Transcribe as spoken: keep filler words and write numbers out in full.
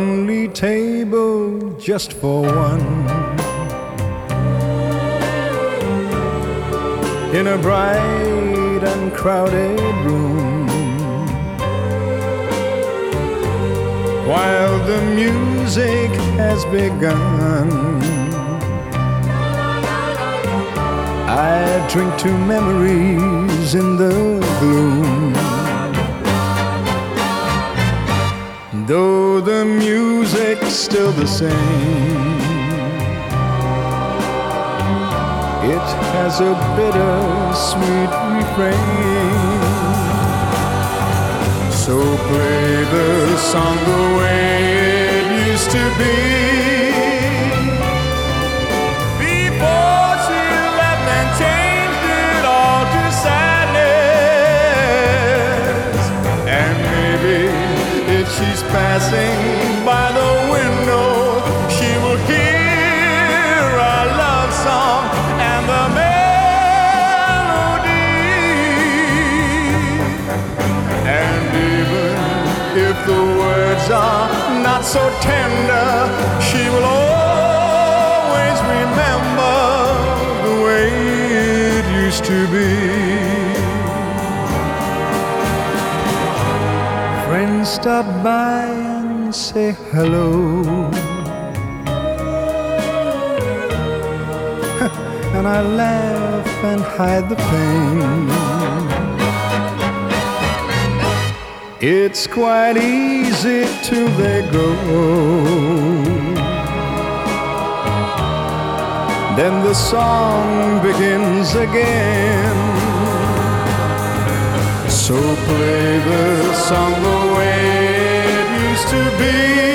lonely table just for one, in a bright and crowded room, while the music has begun. I drink to memories in the gloom. Though the music's still the same, it has a bitter-sweet refrain. So play the song the way it used to be, before she left and changed it all to sadness. And maybe if she's passing by the window, she will hear our love song and the melody. And even if the words are not so tender, she will always remember the way it used to be. Friends stop by and say hello, and I laugh and hide the pain. It's quite easy till they go, then the song begins again. So play the song the way it used to be,